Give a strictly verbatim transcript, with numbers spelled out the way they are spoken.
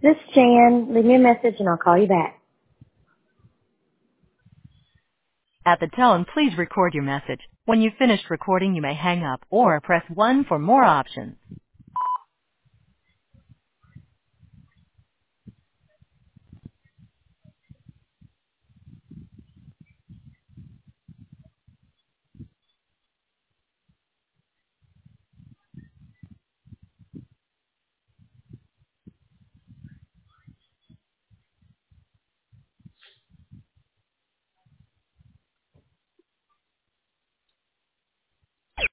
This is Jan. Leave me a message and I'll call you back. At the tone, please record your message. When you've finished recording, you may hang up or press one for more options.